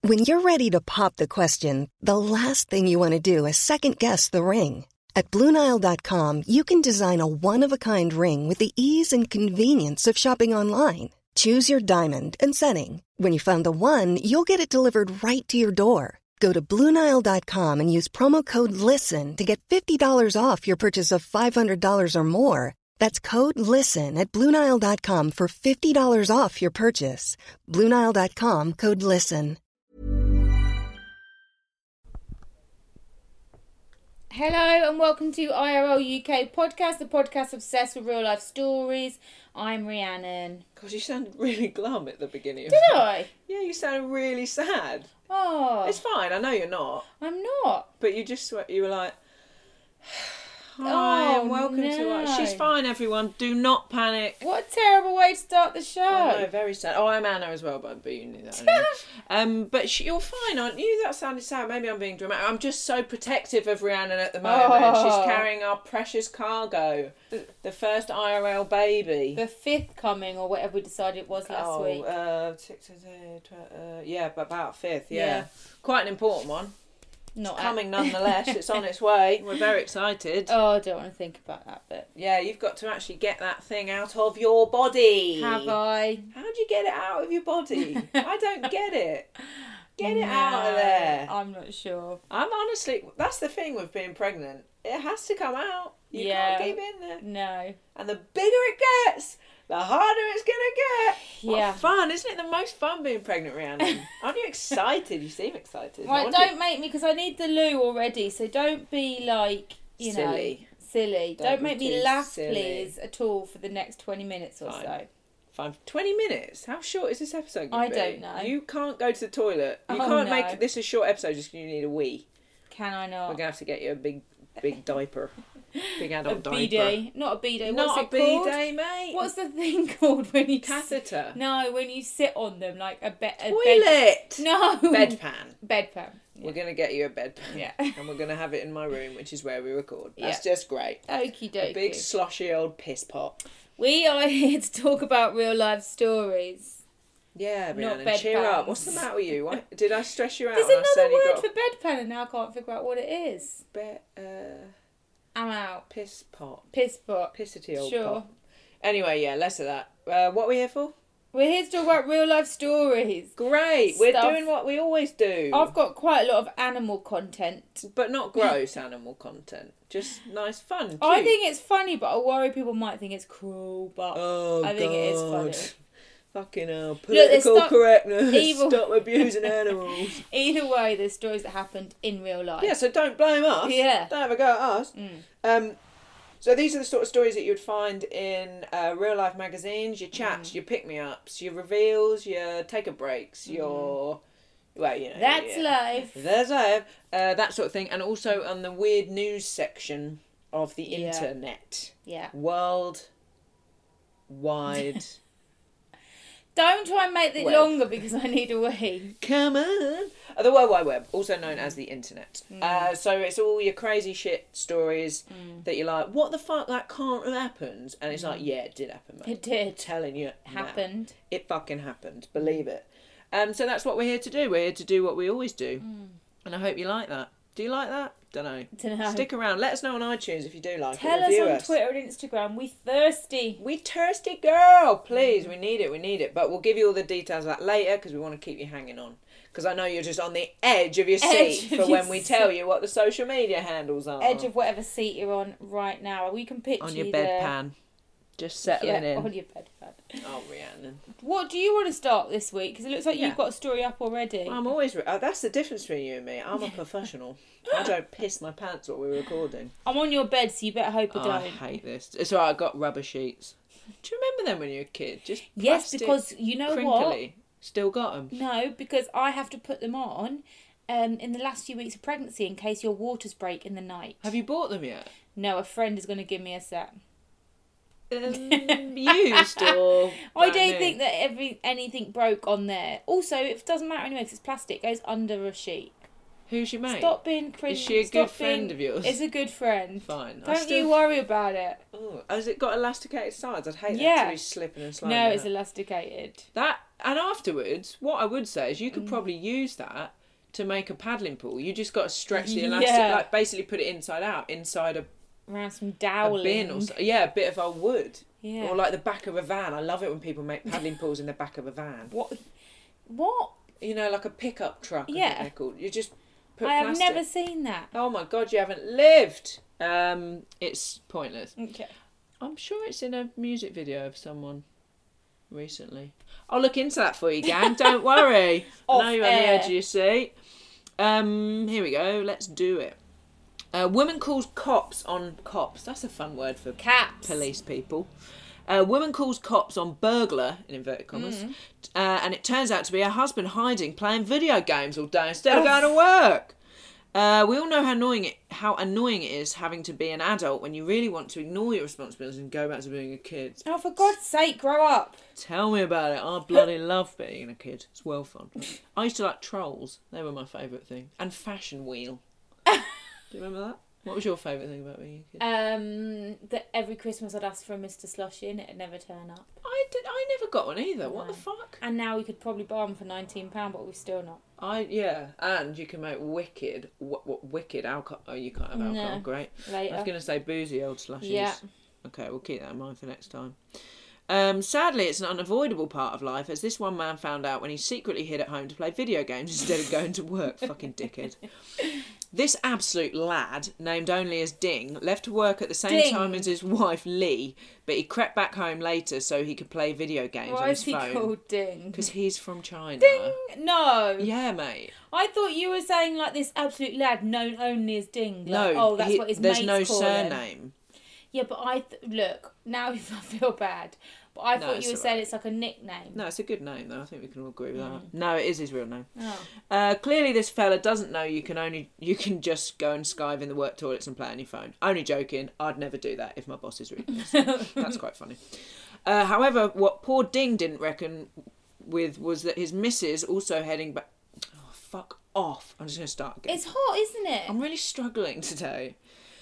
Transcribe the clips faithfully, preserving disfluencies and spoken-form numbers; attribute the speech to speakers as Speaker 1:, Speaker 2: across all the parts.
Speaker 1: When you're ready to pop the question, the last thing you want to do is second-guess the ring. At Blue Nile dot com, you can design a one-of-a-kind ring with the ease and convenience of shopping online. Choose your diamond and setting. When you find the one, you'll get it delivered right to your door. Go to Blue Nile dot com and use promo code LISTEN to get fifty dollars off your purchase of five hundred dollars or more. That's code LISTEN at Blue Nile dot com for fifty dollars off your purchase. Blue Nile dot com, code LISTEN.
Speaker 2: Hello and welcome to I R L U K podcast, the podcast obsessed with real life stories. I'm Rhiannon.
Speaker 3: God, you sounded really glum at the beginning.
Speaker 2: Did I?
Speaker 3: Yeah, you sounded really sad.
Speaker 2: Oh.
Speaker 3: It's fine, I know you're not.
Speaker 2: I'm not.
Speaker 3: But you just, you were like, hi
Speaker 2: oh,
Speaker 3: and welcome
Speaker 2: no.
Speaker 3: to our... She's fine, everyone. Do not panic.
Speaker 2: What a terrible way to start the show.
Speaker 3: I know, very sad. Oh, I'm Anna as well, but, but you knew that anyway. um, but she, you're fine, aren't you? That sounded sad. Maybe I'm being dramatic. I'm just so protective of Rhiannon at the moment.
Speaker 2: Oh.
Speaker 3: She's carrying our precious cargo. The, the first I R L baby.
Speaker 2: The fifth coming, or whatever we decided it was last
Speaker 3: oh,
Speaker 2: week.
Speaker 3: Uh, six, uh, yeah, about fifth, yeah.
Speaker 2: Yeah.
Speaker 3: Quite an important one.
Speaker 2: Not
Speaker 3: It's coming nonetheless. It's on its way. We're very excited.
Speaker 2: Oh, I don't want to think about that bit.
Speaker 3: Yeah, you've got to actually get that thing out of your body.
Speaker 2: Have I?
Speaker 3: How do you get it out of your body? I don't get it. Get it
Speaker 2: No,
Speaker 3: out of there.
Speaker 2: I'm not sure.
Speaker 3: I'm honestly, that's the thing with being pregnant. It has to come out. You
Speaker 2: Yeah.
Speaker 3: can't keep it in there.
Speaker 2: No.
Speaker 3: And the bigger it gets, the harder it's going to get. What
Speaker 2: Yeah.
Speaker 3: fun. Isn't it the most fun being pregnant, Rhiannon? Aren't you excited? You seem excited.
Speaker 2: Right,
Speaker 3: aren't
Speaker 2: don't
Speaker 3: you?
Speaker 2: make me, because I need the loo already, so don't be like, you
Speaker 3: Silly.
Speaker 2: know, silly. Don't,
Speaker 3: Don't be
Speaker 2: make me
Speaker 3: too
Speaker 2: laugh,
Speaker 3: silly.
Speaker 2: please, at all for the next twenty minutes or
Speaker 3: Fine.
Speaker 2: so.
Speaker 3: Fine. twenty minutes? How short is this episode going
Speaker 2: I
Speaker 3: to be?
Speaker 2: don't know.
Speaker 3: You can't go to the toilet. You
Speaker 2: Oh,
Speaker 3: can't
Speaker 2: no.
Speaker 3: make this a short episode just because you need a wee.
Speaker 2: Can I
Speaker 3: We're
Speaker 2: not?
Speaker 3: going to have to get you a big, big diaper. Big
Speaker 2: A
Speaker 3: adult diaper.
Speaker 2: bidet. Not a bidet. What's
Speaker 3: Not a
Speaker 2: it called?
Speaker 3: bidet, mate.
Speaker 2: What's the thing called when you...
Speaker 3: Catheter.
Speaker 2: S- no, when you sit on them, like a, be- a bed...
Speaker 3: Toilet.
Speaker 2: No.
Speaker 3: Bedpan.
Speaker 2: Bedpan. Yeah.
Speaker 3: We're going to get you a bedpan.
Speaker 2: Yeah.
Speaker 3: And we're going to have it in my room, which is where we record. That's
Speaker 2: Yeah.
Speaker 3: just great.
Speaker 2: Okie dokie.
Speaker 3: A big sloshy old piss pot.
Speaker 2: We are here to talk about real life stories.
Speaker 3: Yeah,
Speaker 2: Not
Speaker 3: Rhiannon, cheer
Speaker 2: bedpans.
Speaker 3: up. What's the matter with you? Why, did I stress you out?
Speaker 2: There's
Speaker 3: when I said
Speaker 2: another
Speaker 3: you
Speaker 2: word
Speaker 3: got
Speaker 2: for bedpan and now I can't figure out what it is.
Speaker 3: Be- uh,
Speaker 2: I'm out.
Speaker 3: piss pot.
Speaker 2: Piss pot.
Speaker 3: Pissity old
Speaker 2: Sure.
Speaker 3: pot. Anyway, yeah, less of that. Uh, what are we here for?
Speaker 2: We're here to talk about real life stories.
Speaker 3: Great. We're
Speaker 2: Stuff.
Speaker 3: doing what we always do.
Speaker 2: I've got quite a lot of animal content.
Speaker 3: But not gross animal content. Just nice fun. Cute.
Speaker 2: I think it's funny, but I worry people might think it's cruel, but
Speaker 3: Oh,
Speaker 2: I think
Speaker 3: God.
Speaker 2: it is funny.
Speaker 3: Fucking hell.
Speaker 2: there's
Speaker 3: Political
Speaker 2: stuff-
Speaker 3: correctness.
Speaker 2: evil-
Speaker 3: Stop abusing animals.
Speaker 2: Either way, there's stories that happened in real life.
Speaker 3: Yeah, so don't blame us.
Speaker 2: Yeah.
Speaker 3: Don't have a go at us.
Speaker 2: Mm.
Speaker 3: Um, so these are the sort of stories that you'd find in uh, real life magazines, your chats,
Speaker 2: Mm.
Speaker 3: your pick-me-ups, your reveals, your take-a-breaks, your... Well, you know.
Speaker 2: That's
Speaker 3: yeah.
Speaker 2: life.
Speaker 3: That's life. Uh, that sort of thing. And also on the weird news section of the
Speaker 2: Yeah.
Speaker 3: internet.
Speaker 2: Yeah.
Speaker 3: World wide...
Speaker 2: Don't try and make it
Speaker 3: Web.
Speaker 2: longer because I need a wee.
Speaker 3: Come on. Uh, the World Wide Web, also known as the internet.
Speaker 2: Mm.
Speaker 3: Uh, so it's all your crazy shit stories
Speaker 2: Mm.
Speaker 3: that you're like, what the fuck, that can't have happened. And it's like, yeah, it did happen, mate.
Speaker 2: It did.
Speaker 3: Telling you now.
Speaker 2: Happened.
Speaker 3: It fucking happened. Believe it. Um, so that's what we're here to do. We're here to do what we always do.
Speaker 2: Mm.
Speaker 3: And I hope you like that. Do you like that? Don't know.
Speaker 2: Dunno.
Speaker 3: Stick around. Let us know on iTunes if you do like
Speaker 2: Tell
Speaker 3: it.
Speaker 2: us
Speaker 3: Review
Speaker 2: on Twitter and Instagram. We thirsty.
Speaker 3: We thirsty girl, please. We need it. We need it. But we'll give you all the details of that later because we want to keep you hanging on. Because I know you're just on the edge of your
Speaker 2: Edge
Speaker 3: seat
Speaker 2: of
Speaker 3: for
Speaker 2: your
Speaker 3: when we tell you what the social media handles are.
Speaker 2: Edge of whatever seat you're on right now. We can picture
Speaker 3: on your
Speaker 2: you there.
Speaker 3: bedpan, just settling
Speaker 2: Yeah,
Speaker 3: in.
Speaker 2: on your bedpan.
Speaker 3: Oh, Rhiannon.
Speaker 2: What do you want to start this week? Because it looks like
Speaker 3: Yeah.
Speaker 2: you've got a story up already.
Speaker 3: I'm always. Re- oh, that's the difference between you and me. I'm a professional. I don't piss my pants while we're recording.
Speaker 2: I'm on your bed, so you better hope I
Speaker 3: Oh,
Speaker 2: don't.
Speaker 3: I hate this. It's alright. I got rubber sheets. Do you remember them when you were a kid? Just
Speaker 2: Yes,
Speaker 3: plastic,
Speaker 2: because you know
Speaker 3: crinkly. Still got them.
Speaker 2: what? No, because I have to put them on um, in the last few weeks of pregnancy in case your waters break in the night.
Speaker 3: Have you bought them yet?
Speaker 2: No, a friend is going to give me a set.
Speaker 3: Um, used or
Speaker 2: I
Speaker 3: brand
Speaker 2: don't
Speaker 3: new?
Speaker 2: think that every anything broke on there. Also, it doesn't matter anyway because it's plastic. It goes under a sheet.
Speaker 3: Who's your mate?
Speaker 2: Stop being cringe.
Speaker 3: Is she a
Speaker 2: Stop
Speaker 3: good friend
Speaker 2: being-
Speaker 3: of yours?
Speaker 2: It's a good friend.
Speaker 3: Fine. I
Speaker 2: Don't
Speaker 3: still...
Speaker 2: you worry about it.
Speaker 3: Oh, has it got elasticated sides? I'd hate
Speaker 2: Yeah.
Speaker 3: that to be slipping and sliding.
Speaker 2: No, it's
Speaker 3: out.
Speaker 2: elasticated.
Speaker 3: That And afterwards, what I would say is you could probably use that to make a paddling pool. You just got to stretch the elastic,
Speaker 2: Yeah.
Speaker 3: like basically put it inside out, inside a,
Speaker 2: Around some
Speaker 3: a
Speaker 2: dowling.
Speaker 3: bin or so, yeah, a bit of old wood.
Speaker 2: Yeah.
Speaker 3: Or like the back of a van. I love it when people make paddling pools in the back of a van.
Speaker 2: What? What?
Speaker 3: You know, like a pickup truck. I
Speaker 2: Yeah.
Speaker 3: think they're called. You just put
Speaker 2: I have
Speaker 3: plastic.
Speaker 2: never seen that.
Speaker 3: Oh my god, you haven't lived. Um, it's pointless.
Speaker 2: Okay.
Speaker 3: I'm sure it's in a music video of someone recently. I'll look into that for you, gang. Don't worry. I know you're on the
Speaker 2: Off-air.
Speaker 3: edge of your seat. Um, here we go. Let's do it. A woman calls cops on cops. That's a fun word for
Speaker 2: Caps.
Speaker 3: police people. A woman calls cops on burglar, in inverted commas,
Speaker 2: Mm.
Speaker 3: uh, and it turns out to be her husband hiding, playing video games all day instead of
Speaker 2: Oh.
Speaker 3: going to work. Uh, we all know how annoying it how annoying it is having to be an adult when you really want to ignore your responsibilities and go back to being a kid.
Speaker 2: Oh, for God's sake, grow up.
Speaker 3: Tell me about it. I bloody love being a kid. It's well fun. I used to like Trolls. They were my favourite thing. And Fashion Wheel. Do you remember that? What was your favourite thing about being a kid?
Speaker 2: Um, that every Christmas I'd ask for a Mister Slushy and it'd never turn up.
Speaker 3: I did. I never got one either. What
Speaker 2: No.
Speaker 3: the fuck?
Speaker 2: And now we could probably buy them for nineteen pounds, but we've still not.
Speaker 3: I yeah, and you can make wicked, what, what wicked alcohol? Oh, you can't have alcohol.
Speaker 2: No.
Speaker 3: Great.
Speaker 2: Later.
Speaker 3: I was going to say boozy old slushies.
Speaker 2: Yeah.
Speaker 3: Okay, we'll keep that in mind for next time. Um, sadly, it's an unavoidable part of life, as this one man found out when he secretly hid at home to play video games instead of going to work. Fucking dickhead. This absolute lad, named only as Ding, left to work at the same
Speaker 2: Ding.
Speaker 3: time as his wife Lee, but he crept back home later so he could play video games
Speaker 2: Why
Speaker 3: on
Speaker 2: is
Speaker 3: his
Speaker 2: he
Speaker 3: phone.
Speaker 2: called Ding?
Speaker 3: Because he's from China.
Speaker 2: Ding! No.
Speaker 3: Yeah, mate.
Speaker 2: I thought you were saying like this absolute lad known only as Ding. Like,
Speaker 3: No,
Speaker 2: oh, that's
Speaker 3: he-
Speaker 2: what his
Speaker 3: there's
Speaker 2: mates
Speaker 3: no
Speaker 2: call him.
Speaker 3: surname.
Speaker 2: Yeah, but I th- look now. I feel bad, but I
Speaker 3: No,
Speaker 2: thought
Speaker 3: it's
Speaker 2: you were
Speaker 3: all
Speaker 2: saying
Speaker 3: right.
Speaker 2: it's like a nickname.
Speaker 3: No, it's a good name though. I think we can all agree with
Speaker 2: Mm.
Speaker 3: that. No, it is his real name.
Speaker 2: Oh.
Speaker 3: Uh, clearly, this fella doesn't know you can only you can just go and skive in the work toilets and play on your phone. Only joking. I'd never do that if my boss is reading this. That's quite funny. Uh, however, what poor Ding didn't reckon with was that his missus also heading back. Oh, fuck off! I'm just gonna start again.
Speaker 2: It's hot, isn't it?
Speaker 3: I'm really struggling today.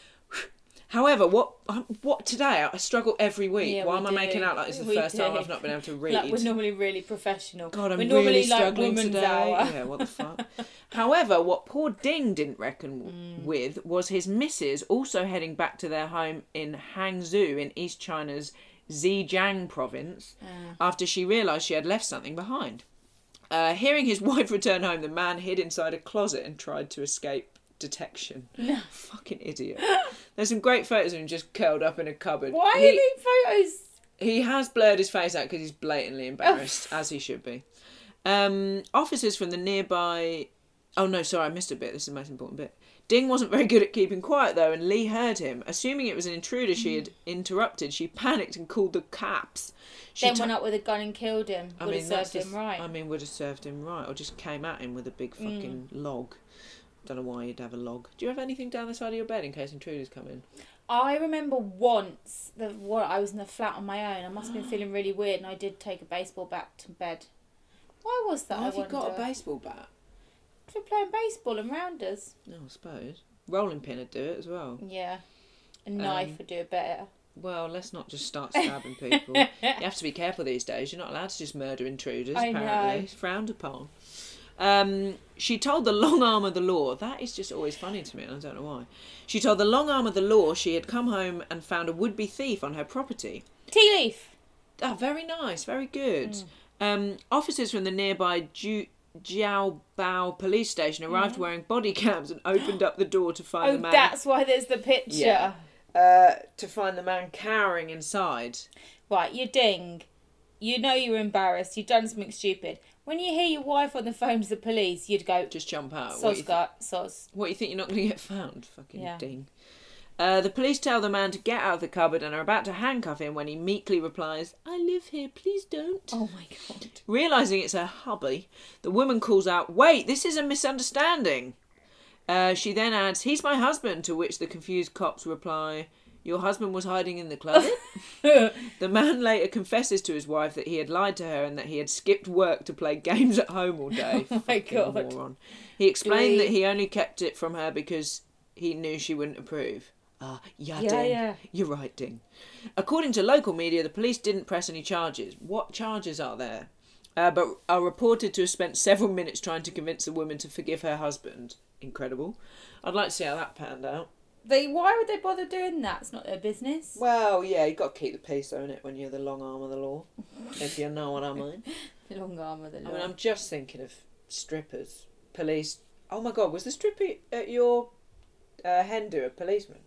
Speaker 3: However, what what today? I struggle every week.
Speaker 2: Yeah,
Speaker 3: Why
Speaker 2: we
Speaker 3: am I
Speaker 2: do.
Speaker 3: making out like this is the
Speaker 2: We
Speaker 3: first time
Speaker 2: do.
Speaker 3: I've not been able to read?
Speaker 2: Like we're normally really professional.
Speaker 3: God, I'm
Speaker 2: we're
Speaker 3: really
Speaker 2: normally
Speaker 3: struggling
Speaker 2: like woman's
Speaker 3: today.
Speaker 2: hour.
Speaker 3: Yeah, what the fuck? However, what poor Ding didn't reckon
Speaker 2: Mm.
Speaker 3: with was his missus also heading back to their home in Hangzhou in East China's Zhejiang province
Speaker 2: Ah.
Speaker 3: after she realised she had left something behind. Uh, hearing his wife return home, the man hid inside a closet and tried to escape detection.
Speaker 2: No.
Speaker 3: Fucking idiot. There's some great photos of him just curled up in a cupboard.
Speaker 2: Why
Speaker 3: He-
Speaker 2: are these photos?
Speaker 3: he has blurred his face out because he's blatantly embarrassed, as he should be. Um, officers from the nearby... Oh, no, sorry, I missed a bit. This is the most important bit. Ding wasn't very good at keeping quiet, though, and Lee heard him. Assuming it was an intruder she had interrupted, she panicked and called the cops. She
Speaker 2: Then
Speaker 3: ta-
Speaker 2: went up with a gun and killed him.
Speaker 3: I
Speaker 2: Would
Speaker 3: mean,
Speaker 2: have
Speaker 3: that's
Speaker 2: served
Speaker 3: the
Speaker 2: him
Speaker 3: th-
Speaker 2: right.
Speaker 3: I mean, would have served him right, or just came at him with a big fucking log. Don't know why you'd have a log. Do you have anything down the side of your bed in case intruders come in?
Speaker 2: I remember once that what I was in the flat on my own. I must have been feeling really weird, and I did take a baseball bat to bed. Why was that?
Speaker 3: Why
Speaker 2: I
Speaker 3: have you got a
Speaker 2: wonder?
Speaker 3: baseball bat?
Speaker 2: For playing baseball and rounders.
Speaker 3: No, I suppose. Rolling pin would do it as well.
Speaker 2: Yeah, a knife
Speaker 3: Um,
Speaker 2: would do it better.
Speaker 3: Well, let's not just start stabbing people. You have to be careful these days. You're not allowed to just murder intruders,
Speaker 2: I
Speaker 3: apparently.
Speaker 2: know.
Speaker 3: It's frowned upon. Um, she told the long arm of the law, that is just always funny to me, and I don't know why. She told the long arm of the law she had come home and found a would-be thief on her property.
Speaker 2: Tea leaf.
Speaker 3: Ah, very nice, very good.
Speaker 2: Mm.
Speaker 3: Um, officers from the nearby Ju- Jiaobao police station arrived wearing body cams and opened up the door to find
Speaker 2: Mm. Oh,
Speaker 3: the man.
Speaker 2: that's why there's the picture.
Speaker 3: Yeah. Uh, to find the man cowering inside.
Speaker 2: Right, you ding. You know you were embarrassed. You've done something stupid. When you hear your wife on the phone to the police, you'd go,
Speaker 3: Just jump out. What
Speaker 2: soz,
Speaker 3: you, th-
Speaker 2: gut, soz.
Speaker 3: what you think you're not going to get found? Fucking
Speaker 2: Yeah.
Speaker 3: ding. Uh, the police tell the man to get out of the cupboard and are about to handcuff him when he meekly replies, "I live here, please don't."
Speaker 2: Oh my God.
Speaker 3: Realising it's her hubby, the woman calls out, "Wait, this is a misunderstanding." Uh, she then adds, "He's my husband," to which the confused cops reply, "Your husband was hiding in the closet?" The man later confesses to his wife that he had lied to her and that he had skipped work to play games at home all day.
Speaker 2: Oh my
Speaker 3: Fucking
Speaker 2: God.
Speaker 3: moron. He explained
Speaker 2: Dweeb.
Speaker 3: that he only kept it from her because he knew she wouldn't approve. Ah, yeah,
Speaker 2: Yeah,
Speaker 3: Ding.
Speaker 2: yeah.
Speaker 3: You're right, Ding. According to local media, the police didn't press any charges. What charges are there? uh, but are reported to have spent several minutes trying to convince the woman to forgive her husband. Incredible. I'd like to see how that panned out.
Speaker 2: They why would they bother doing that? It's not their business.
Speaker 3: Well, yeah, you got to keep the peace, though, innit, when you're the long arm of the law, if you know what I mean.
Speaker 2: The long arm of the law.
Speaker 3: I mean, I'm just thinking of strippers, police. Oh my God, was the stripper at your uh, hen do a policeman?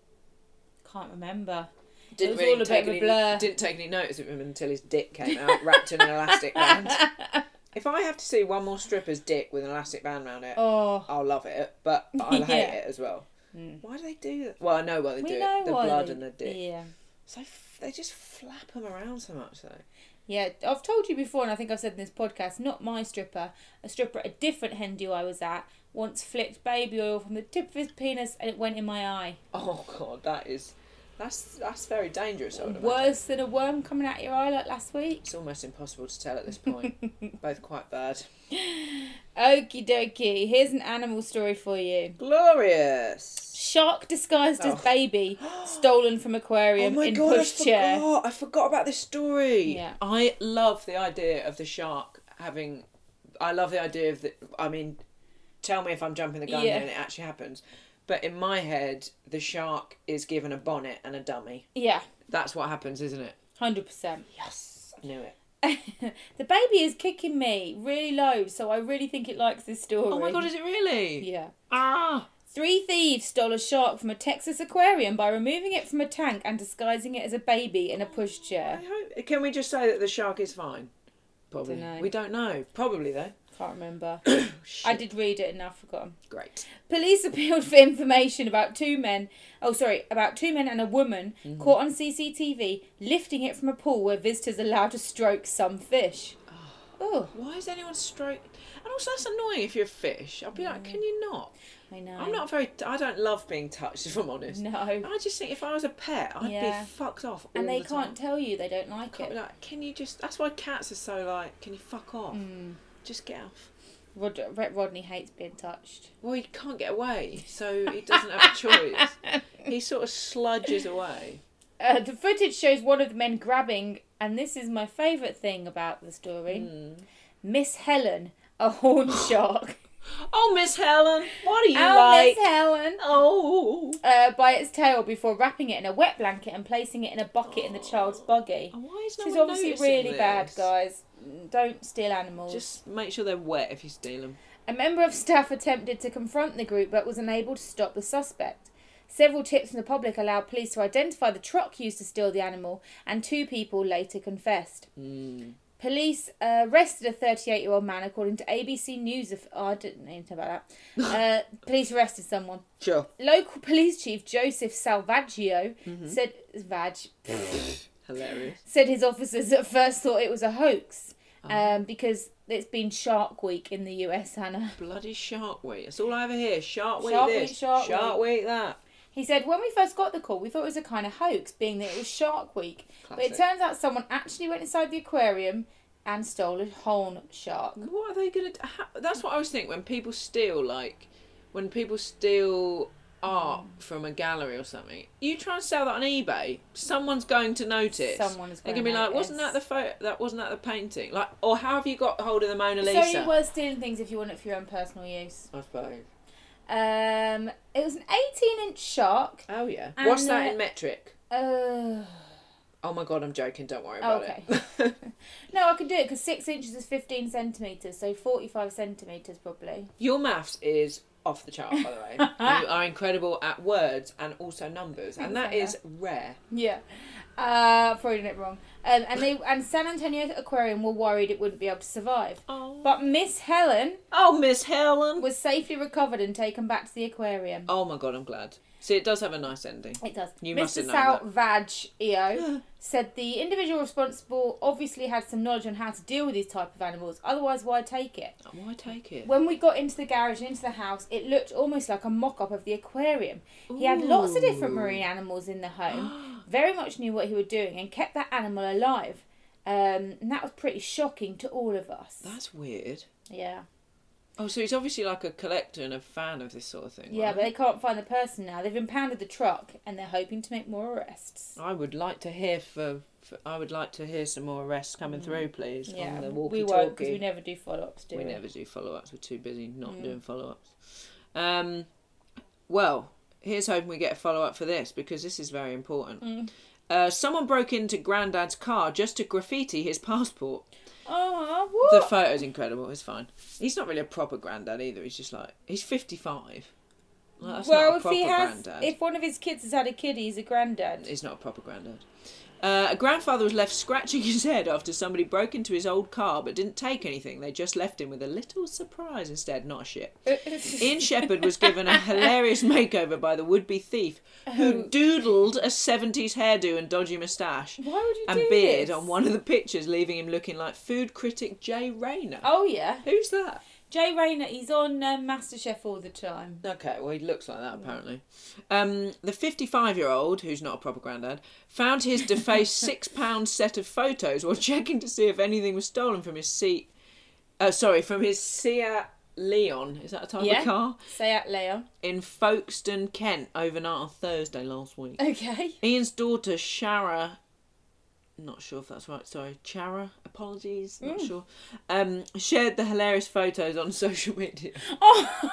Speaker 2: Can't remember.
Speaker 3: Didn't
Speaker 2: it was
Speaker 3: really
Speaker 2: all a
Speaker 3: take
Speaker 2: bit of a
Speaker 3: any,
Speaker 2: blur.
Speaker 3: Didn't take any notice of him until his dick came out, wrapped in an elastic band. If I have to see one more stripper's dick with an elastic band around it,
Speaker 2: Oh.
Speaker 3: I'll love it, but I'll hate
Speaker 2: Yeah.
Speaker 3: it as well.
Speaker 2: Mm.
Speaker 3: Why do they do that? Well, I know why they
Speaker 2: We
Speaker 3: do
Speaker 2: know
Speaker 3: it. The
Speaker 2: why
Speaker 3: blood
Speaker 2: they-
Speaker 3: and the dick.
Speaker 2: Yeah.
Speaker 3: So f- they just flap them around so much, though.
Speaker 2: Yeah, I've told you before, and I think I've said in this podcast, not my stripper, a stripper at a different hen do I was at, once flicked baby oil from the tip of his penis and it went in my eye.
Speaker 3: Oh God, that is, that's that's very dangerous. I would imagine.
Speaker 2: Worse than a worm coming out your eye like last week.
Speaker 3: It's almost impossible to tell at this point. Both quite bad.
Speaker 2: Okie dokie, here's an animal story for you.
Speaker 3: Glorious.
Speaker 2: Shark disguised as
Speaker 3: Oh.
Speaker 2: baby, stolen from aquarium
Speaker 3: Oh my
Speaker 2: in
Speaker 3: God, I
Speaker 2: pushchair.
Speaker 3: forgot. I forgot about this story.
Speaker 2: Yeah.
Speaker 3: I love the idea of the shark having. I love the idea of the. I mean, tell me if I'm jumping the gun
Speaker 2: Yeah.
Speaker 3: here and it actually happens. But in my head, the shark is given a bonnet and a dummy.
Speaker 2: Yeah,
Speaker 3: That's what happens, isn't it?
Speaker 2: one hundred percent.
Speaker 3: Yes, I knew it.
Speaker 2: The baby is kicking me really low, so I really think it likes this story.
Speaker 3: Oh my God, is it really?
Speaker 2: Yeah.
Speaker 3: Ah.
Speaker 2: Three thieves stole a shark from a Texas aquarium by removing it from a tank and disguising it as a baby in a
Speaker 3: I
Speaker 2: pushchair.
Speaker 3: hope. Can we just say that the shark is fine? Probably.
Speaker 2: Dunno.
Speaker 3: We don't know. Probably though.
Speaker 2: Can't remember.
Speaker 3: Shit.
Speaker 2: I did read it and now I've forgotten.
Speaker 3: Great.
Speaker 2: Police appealed for information about two men, oh sorry, about two men and a woman
Speaker 3: Mm-hmm.
Speaker 2: caught on C C T V lifting it from a pool where visitors are allowed to stroke some fish. Oh,
Speaker 3: Why is anyone stroke? And also, that's annoying if you're a fish. I'll be like, can you not?
Speaker 2: I know.
Speaker 3: I'm not very. I don't love being touched, if I'm honest.
Speaker 2: No.
Speaker 3: I just think if I was a pet, I'd
Speaker 2: Yeah.
Speaker 3: be fucked off. All
Speaker 2: And they
Speaker 3: the
Speaker 2: can't
Speaker 3: time.
Speaker 2: tell you they don't like
Speaker 3: Can't
Speaker 2: it.
Speaker 3: be like, can you just? That's why cats are so like. Can you fuck off?
Speaker 2: Mm.
Speaker 3: Just get off.
Speaker 2: Rod- Rhett Rodney hates being touched.
Speaker 3: Well, he can't get away, so he doesn't have a choice. He sort of sludges away.
Speaker 2: Uh, the footage shows one of the men grabbing, and this is my favourite thing about the story,
Speaker 3: Mm.
Speaker 2: Miss Helen, a horn shark.
Speaker 3: Oh, Miss Helen, what do you
Speaker 2: Oh,
Speaker 3: like?
Speaker 2: Miss Helen.
Speaker 3: Oh.
Speaker 2: Uh, by its tail before wrapping it in a wet blanket and placing it in a bucket in the child's buggy.
Speaker 3: Oh, why is no
Speaker 2: She's
Speaker 3: one
Speaker 2: obviously
Speaker 3: noticing
Speaker 2: really
Speaker 3: this?
Speaker 2: bad, guys. Don't steal animals.
Speaker 3: Just make sure they're wet if you steal them.
Speaker 2: A member of staff attempted to confront the group but was unable to stop the suspect. Several tips from the public allowed police to identify the truck used to steal the animal, and two people later confessed.
Speaker 3: Mm.
Speaker 2: Police uh, arrested a thirty-eight-year-old man, according to A B C News. Of, oh, I didn't know anything about that. Uh, police arrested someone.
Speaker 3: Sure.
Speaker 2: Local police chief Joseph Salvaggio
Speaker 3: Mm-hmm.
Speaker 2: said, Vag,
Speaker 3: Hilarious.
Speaker 2: said his officers at first thought it was a hoax,
Speaker 3: Oh.
Speaker 2: um, because it's been Shark Week in the U S, Hannah.
Speaker 3: Bloody Shark Week. That's all I ever hear. Shark Week
Speaker 2: Shark
Speaker 3: this.
Speaker 2: Week, Shark
Speaker 3: Week that.
Speaker 2: He said, when we first got the call, we thought it was a kind of hoax, being that it was Shark Week. But it
Speaker 3: Classic.
Speaker 2: turns out someone actually went inside the aquarium and stole a horn shark.
Speaker 3: What are they going to do? That's what I was thinking when people steal, like, when people steal art from a gallery or something. You try and sell that on eBay, someone's going to notice.
Speaker 2: Someone is
Speaker 3: They're
Speaker 2: going
Speaker 3: gonna
Speaker 2: to
Speaker 3: be like, wasn't that the photo? That wasn't that the painting? Like, or how have you got hold of the Mona
Speaker 2: So
Speaker 3: Lisa?
Speaker 2: you were stealing things if you want it for your own personal use.
Speaker 3: I suppose.
Speaker 2: Um, it was an eighteen-inch shark.
Speaker 3: Oh yeah.
Speaker 2: And,
Speaker 3: What's that
Speaker 2: uh,
Speaker 3: in metric?
Speaker 2: Uh,
Speaker 3: Oh my god, I'm joking. Don't worry about
Speaker 2: okay.
Speaker 3: it.
Speaker 2: No, I can do it because six inches is fifteen centimetres, so forty-five centimetres probably.
Speaker 3: Your maths is off the chart, by the way. You are incredible at words and also numbers, and that
Speaker 2: Thanks,
Speaker 3: is rare.
Speaker 2: Yeah. Uh, probably did it wrong. Um, and they and San Antonio Aquarium were worried it wouldn't be able to survive.
Speaker 3: Oh.
Speaker 2: But Miss Helen
Speaker 3: Oh, Miss Helen.
Speaker 2: was safely recovered and taken back to the aquarium.
Speaker 3: Oh my god, I'm glad. See, it does have a nice ending.
Speaker 2: It does.
Speaker 3: You must
Speaker 2: Mister
Speaker 3: have known
Speaker 2: Salvaggio said the individual responsible obviously had some knowledge on how to deal with these type of animals. Otherwise, why take it?
Speaker 3: Why take it?
Speaker 2: When we got into the garage and into the house, it looked almost like a mock-up of the aquarium. He had lots of different marine animals in the home, very much knew what he was doing, and kept that animal alive. Um, and that was pretty shocking to all of us.
Speaker 3: That's weird.
Speaker 2: Yeah.
Speaker 3: Oh, so he's obviously like a collector and a fan of this sort of thing.
Speaker 2: Yeah,
Speaker 3: right?
Speaker 2: but they can't find the person now. They've impounded the truck and they're hoping to make more arrests.
Speaker 3: I would like to hear for, for I would like to hear some more arrests coming mm. through, please.
Speaker 2: Yeah,
Speaker 3: on the
Speaker 2: we won't because we never do follow-ups, do we?
Speaker 3: We never do follow-ups. We're too busy not mm. doing follow-ups. Um, well, here's hoping we get a follow-up for this because this is very important. Mm. Uh, someone broke into Grandad's car just to graffiti his passport.
Speaker 2: Oh, what?
Speaker 3: The photo's incredible. It's fine. He's not really a proper granddad either. He's just like he's fifty-five. Like, that's
Speaker 2: well,
Speaker 3: not a
Speaker 2: if
Speaker 3: proper
Speaker 2: he has,
Speaker 3: granddad.
Speaker 2: if one of his kids has had a kid, he's a granddad.
Speaker 3: He's not a proper granddad. Uh, a grandfather was left scratching his head after somebody broke into his old car but didn't take anything. They just left him with a little surprise instead. Not a shit. Ian Shepherd was given a hilarious makeover by the would-be thief who doodled a seventies hairdo and dodgy moustache
Speaker 2: Why would you
Speaker 3: and
Speaker 2: do
Speaker 3: beard
Speaker 2: this?
Speaker 3: on one of the pictures, leaving him looking like food critic Jay Rayner.
Speaker 2: Oh, yeah.
Speaker 3: Who's that?
Speaker 2: Jay Rayner, he's on um, MasterChef all the time.
Speaker 3: Okay, well, he looks like that, apparently. Um, the fifty-five-year-old, who's not a proper granddad, found his defaced six-pound set of photos while checking to see if anything was stolen from his seat. Uh, sorry, from his Seat Leon. Is that a type
Speaker 2: yeah.
Speaker 3: of car?
Speaker 2: Seat Leon.
Speaker 3: In Folkestone, Kent, overnight on Thursday last week.
Speaker 2: Okay.
Speaker 3: Ian's daughter, Shara... Not sure if that's right. Sorry, Chara. Apologies. Not mm. sure. Um, shared the hilarious photos on social media.
Speaker 2: Oh,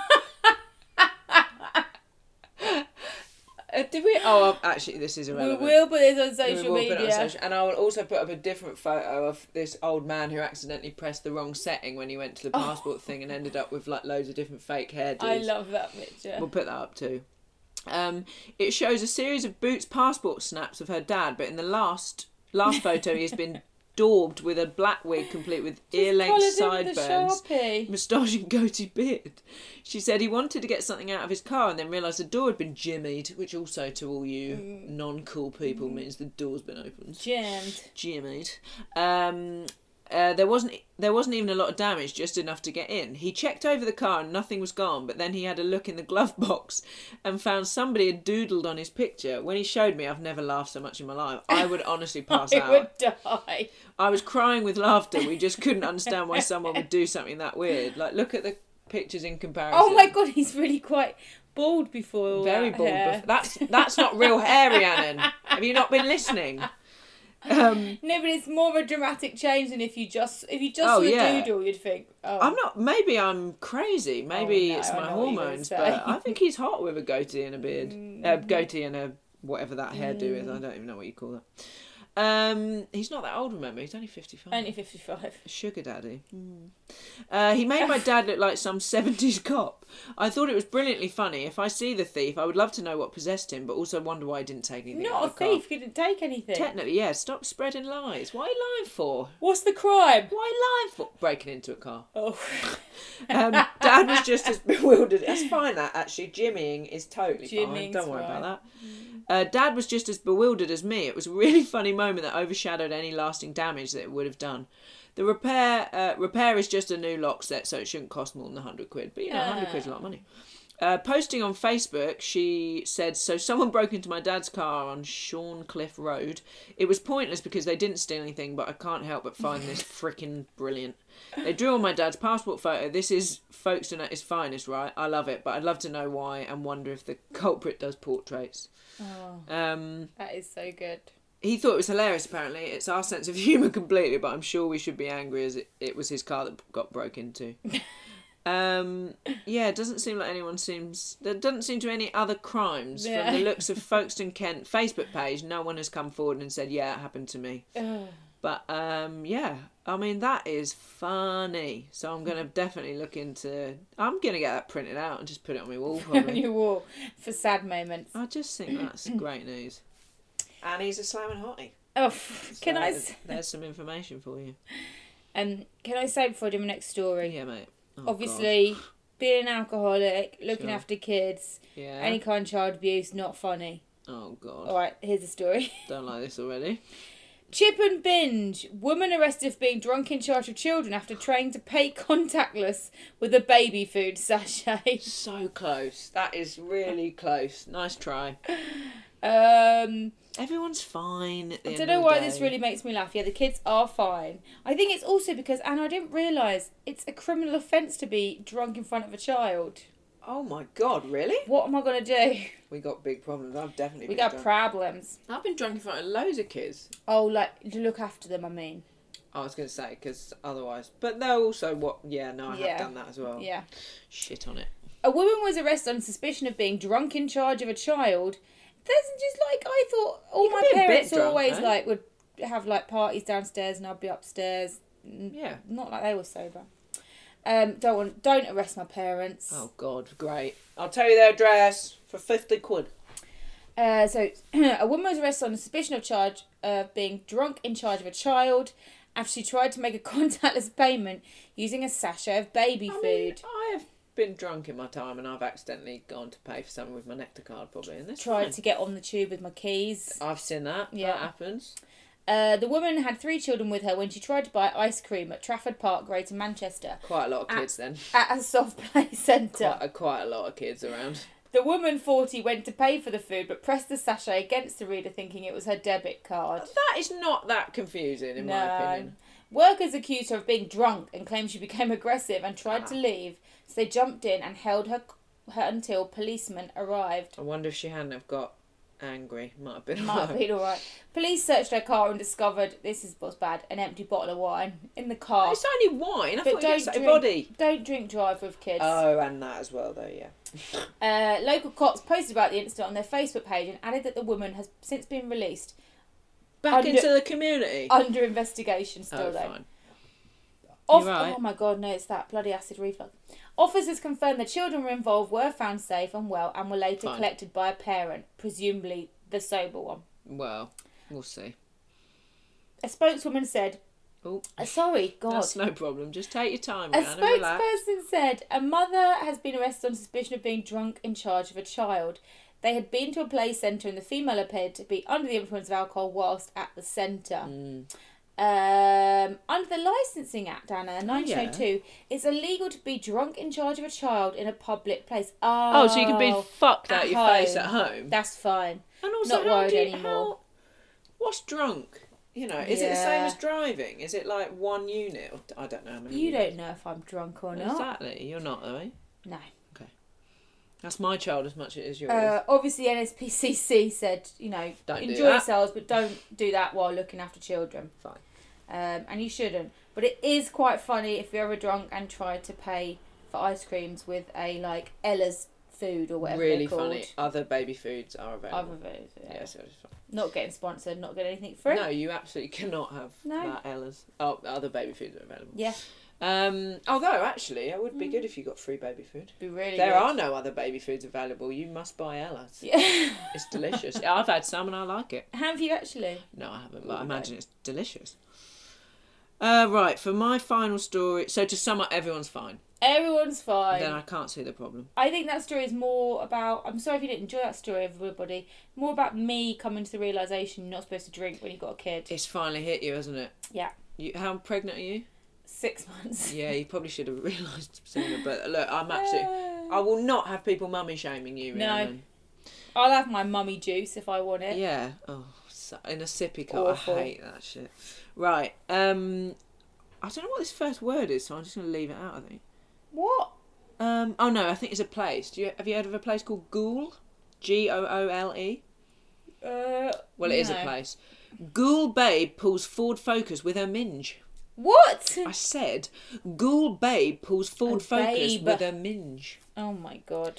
Speaker 3: uh, did we? Oh, actually, this is irrelevant.
Speaker 2: We will put this on social
Speaker 3: we will
Speaker 2: media.
Speaker 3: Put it on social, and I will also put up a different photo of this old man who accidentally pressed the wrong setting when he went to the passport oh. thing and ended up with like loads of different fake hairdos.
Speaker 2: I love that picture.
Speaker 3: We'll put that up too. Um, it shows a series of Boots passport snaps of her dad, but in the last. Last photo, he's been daubed with a black wig complete with ear-length sideburns, moustache and goatee beard. She said he wanted to get something out of his car and then realised the door had been jimmied, which also to all you mm. non-cool people mm. means the door's been opened.
Speaker 2: Jammed.
Speaker 3: Jimmied. Um... Uh, there wasn't there wasn't even a lot of damage, just enough to get in. He checked over the car and nothing was gone, but then he had a look in the glove box and found somebody had doodled on his picture. When he showed me, I've never laughed so much in my life. I would honestly pass
Speaker 2: I
Speaker 3: out.
Speaker 2: I would die.
Speaker 3: I was crying with laughter. We just couldn't understand why someone would do something that weird. Like, look at the pictures in comparison.
Speaker 2: Oh my god, he's really quite bald before all
Speaker 3: Very
Speaker 2: that
Speaker 3: bald.
Speaker 2: hair.
Speaker 3: Before. That's that's not real hair, Rhiannon. Have you not been listening?
Speaker 2: Um, no, but it's more of a dramatic change than if you just if you just
Speaker 3: oh,
Speaker 2: saw a
Speaker 3: yeah.
Speaker 2: doodle, you'd think. Oh.
Speaker 3: I'm not. Maybe I'm crazy. Maybe
Speaker 2: oh, no,
Speaker 3: it's my hormones. But
Speaker 2: say.
Speaker 3: I think he's hot with a goatee and a beard. Mm. Uh, goatee and a whatever that hairdo mm. is. I don't even know what you call that. Um, he's not that old. Remember, he's only fifty-five.
Speaker 2: Only fifty-five.
Speaker 3: Sugar daddy. Mm. Uh, he made my dad look like some seventies cop. I thought it was brilliantly funny. If I see the thief, I would love to know what possessed him, but also wonder why he didn't take anything.
Speaker 2: Not
Speaker 3: out
Speaker 2: a
Speaker 3: of the
Speaker 2: thief.
Speaker 3: car.
Speaker 2: He didn't take anything.
Speaker 3: Technically, yeah. Stop spreading lies. Why are you lying for?
Speaker 2: What's the crime?
Speaker 3: Why lying for? Breaking into a car.
Speaker 2: Oh.
Speaker 3: um, Dad was just as bewildered. That's fine. That actually, jimmying is totally fine. Don't worry
Speaker 2: fine.
Speaker 3: about that. Uh, Dad was just as bewildered as me. It was a really funny moment that overshadowed any lasting damage that it would have done. The repair uh, repair is just a new lock set, so it shouldn't cost more than a hundred quid. But you know, a hundred quid's a lot of money. Uh, posting on Facebook, she said, so someone broke into my dad's car on Shorncliffe Road. It was pointless because they didn't steal anything, but I can't help but find this freaking brilliant. They drew on my dad's passport photo. This is Folkestone at its finest, right? I love it, but I'd love to know why and wonder if the culprit does portraits.
Speaker 2: Oh,
Speaker 3: um,
Speaker 2: that is so good.
Speaker 3: He thought it was hilarious, apparently. It's our sense of humour completely, but I'm sure we should be angry as it, it was his car that got broke into. Um, yeah, it doesn't seem like anyone seems... There doesn't seem to be any other crimes.
Speaker 2: Yeah.
Speaker 3: From the looks of Folkestone Kent Facebook page, no one has come forward and said, yeah, it happened to me.
Speaker 2: Ugh.
Speaker 3: But, um, yeah, I mean, that is funny. So I'm going to definitely look into... I'm going to get that printed out and just put it on my wall, probably.
Speaker 2: On your wall, for sad moments.
Speaker 3: I just think that's great news. And he's a slamming hottie.
Speaker 2: Oh,
Speaker 3: so
Speaker 2: can I...
Speaker 3: There's, there's some information for you.
Speaker 2: Um, can I say before I do my next story?
Speaker 3: Yeah, mate. Oh,
Speaker 2: Obviously, God. Being an alcoholic, looking
Speaker 3: sure.
Speaker 2: after kids,
Speaker 3: yeah.
Speaker 2: any kind of child abuse, not funny.
Speaker 3: Oh, God.
Speaker 2: All right, here's the story.
Speaker 3: Don't like this already.
Speaker 2: Chip and binge. Woman arrested for being drunk in charge of children after trying to pay contactless with a baby food sachet.
Speaker 3: So close. That is really close. Nice try.
Speaker 2: Um,
Speaker 3: Everyone's fine at the
Speaker 2: I
Speaker 3: end
Speaker 2: don't know
Speaker 3: of the
Speaker 2: why
Speaker 3: day.
Speaker 2: this really makes me laugh. Yeah, the kids are fine. I think it's also because, and I didn't realise, it's a criminal offence to be drunk in front of a child.
Speaker 3: Oh my God, really?
Speaker 2: What am I going to do?
Speaker 3: We got big problems. I've definitely
Speaker 2: We
Speaker 3: been
Speaker 2: got
Speaker 3: drunk.
Speaker 2: problems.
Speaker 3: I've been drunk in front of loads of kids.
Speaker 2: Oh, like, to look after them, I mean.
Speaker 3: I was going to say, because otherwise... But they're also what... Yeah, no, I
Speaker 2: Yeah.
Speaker 3: have done that as well.
Speaker 2: Yeah.
Speaker 3: Shit on it.
Speaker 2: A woman was arrested on suspicion of being drunk in charge of a child. That's just like, I thought all
Speaker 3: You can
Speaker 2: my
Speaker 3: be a bit
Speaker 2: parents
Speaker 3: drunk,
Speaker 2: always
Speaker 3: though.
Speaker 2: like would have like parties downstairs and I'd be upstairs. N-
Speaker 3: Yeah.
Speaker 2: Not like they were sober. Um, don't want, don't arrest my parents.
Speaker 3: Oh, God, great. I'll tell you their address for fifty quid.
Speaker 2: Uh, so, a woman was arrested on suspicion of charge of being drunk in charge of a child after she tried to make a contactless payment using a sachet of baby
Speaker 3: I
Speaker 2: food.
Speaker 3: mean, I have been drunk in my time and I've accidentally gone to pay for something with my Nectar card, probably. And that's
Speaker 2: Tried
Speaker 3: fine.
Speaker 2: to get on the tube with my keys.
Speaker 3: I've seen that.
Speaker 2: Yeah.
Speaker 3: That happens.
Speaker 2: Uh, the woman had three children with her when she tried to buy ice cream at Trafford Park, Greater Manchester,
Speaker 3: Quite a lot of
Speaker 2: At-
Speaker 3: kids then.
Speaker 2: at a soft play centre.
Speaker 3: Quite a, quite a lot of kids around.
Speaker 2: The woman, forty, went to pay for the food but pressed the sachet against the reader thinking it was her debit card.
Speaker 3: That is not that confusing, in my opinion.
Speaker 2: Workers accused her of being drunk and claimed she became aggressive and tried
Speaker 3: Ah.
Speaker 2: to leave, so they jumped in and held her, her until policemen arrived.
Speaker 3: I wonder if she hadn't have got angry. Might have been
Speaker 2: Might have
Speaker 3: alright.
Speaker 2: been alright. Police searched her car and discovered, this is what's bad, an empty bottle of wine in the car.
Speaker 3: It's only wine. I
Speaker 2: But
Speaker 3: thought you
Speaker 2: don't
Speaker 3: say
Speaker 2: drink,
Speaker 3: body.
Speaker 2: don't drink drive with kids.
Speaker 3: Oh, and that as well, though, yeah.
Speaker 2: Uh, local cops posted about the incident on their Facebook page and added that the woman has since been released.
Speaker 3: Back
Speaker 2: Under-
Speaker 3: into the community.
Speaker 2: Under investigation still
Speaker 3: oh,
Speaker 2: though.
Speaker 3: fine.
Speaker 2: Off-
Speaker 3: You're right.
Speaker 2: Oh my god, no, it's that bloody acid reflux. Officers confirmed the children were involved were found safe and well and were later
Speaker 3: Fine.
Speaker 2: collected by a parent, presumably the sober one.
Speaker 3: Well, we'll see.
Speaker 2: A spokeswoman said,
Speaker 3: Oh,
Speaker 2: uh, sorry, God.
Speaker 3: that's no problem. Just take your time,
Speaker 2: A
Speaker 3: Rihanna. Relax.
Speaker 2: spokesperson said a mother has been arrested on suspicion of being drunk in charge of a child. They had been to a play centre and the female appeared to be under the influence of alcohol whilst at the centre.
Speaker 3: Mm.
Speaker 2: Um, under the Licensing Act, Anna, nineteen oh two, it's illegal to be drunk in charge of a child in a public place. Oh,
Speaker 3: Oh, so you can be fucked out
Speaker 2: at
Speaker 3: your face
Speaker 2: home.
Speaker 3: at home.
Speaker 2: That's fine.
Speaker 3: And also,
Speaker 2: Not
Speaker 3: how
Speaker 2: worried
Speaker 3: do you,
Speaker 2: anymore.
Speaker 3: How, what's drunk? You know, is it the same
Speaker 2: Yeah.
Speaker 3: as driving? Is it like one unit? Or, I don't know how many
Speaker 2: You
Speaker 3: units.
Speaker 2: don't know if I'm drunk or not.
Speaker 3: Exactly. You're not, though, eh?
Speaker 2: No.
Speaker 3: That's my child as much as it is yours.
Speaker 2: Uh, obviously, N S P C C said, you know,
Speaker 3: Don't do
Speaker 2: enjoy
Speaker 3: that.
Speaker 2: yourselves, but don't do that while looking after children.
Speaker 3: Fine.
Speaker 2: Um, and you shouldn't. But it is quite funny if you're ever drunk and try to pay for ice creams with a, like, Ella's food or whatever
Speaker 3: Really
Speaker 2: they're called.
Speaker 3: funny. Other baby foods are available.
Speaker 2: Other food, yeah.
Speaker 3: Yes, that is fine.
Speaker 2: Not getting sponsored, not getting anything free.
Speaker 3: No, you absolutely cannot have
Speaker 2: No.
Speaker 3: that, Ella's. Oh, other baby foods are available.
Speaker 2: Yeah,
Speaker 3: Um, although, actually, it would be good if you got free baby food.
Speaker 2: be really
Speaker 3: There
Speaker 2: good.
Speaker 3: are no other baby foods available. You must buy Ella's.
Speaker 2: Yeah.
Speaker 3: It's delicious. I've had some and I like it.
Speaker 2: Have you actually?
Speaker 3: No, I haven't, but I
Speaker 2: Ooh,
Speaker 3: imagine it's delicious. Uh, right, for my final story. So, to sum up, everyone's fine.
Speaker 2: Everyone's fine.
Speaker 3: Then I can't see the problem.
Speaker 2: I think that story is more about. I'm sorry if you didn't enjoy that story, everybody. More about me coming to the realization you're not supposed to drink when you've got a kid.
Speaker 3: It's finally hit you, hasn't it?
Speaker 2: Yeah.
Speaker 3: You, how pregnant are you?
Speaker 2: Six months.
Speaker 3: Yeah, you probably should have realised sooner. But look, I'm absolutely. I will not have people mummy shaming you,
Speaker 2: No.
Speaker 3: Rhiannon.
Speaker 2: I'll have my mummy juice if I want it.
Speaker 3: Yeah. Oh, so, in a sippy cup.
Speaker 2: Awful.
Speaker 3: I hate that shit. Right. Um, I don't know what this first word is, so I'm just going to leave it out. I think.
Speaker 2: What?
Speaker 3: Um. Oh no, I think it's a place. Do you have you heard of a place called Ghoul? G O O L E.
Speaker 2: Uh.
Speaker 3: Well, it is a
Speaker 2: no.
Speaker 3: place. Ghoul Babe pulls Ford Focus with her minge.
Speaker 2: What?
Speaker 3: I said, Ghoul Babe pulls Ford
Speaker 2: A
Speaker 3: Focus
Speaker 2: babe.
Speaker 3: with her minge.
Speaker 2: Oh my god.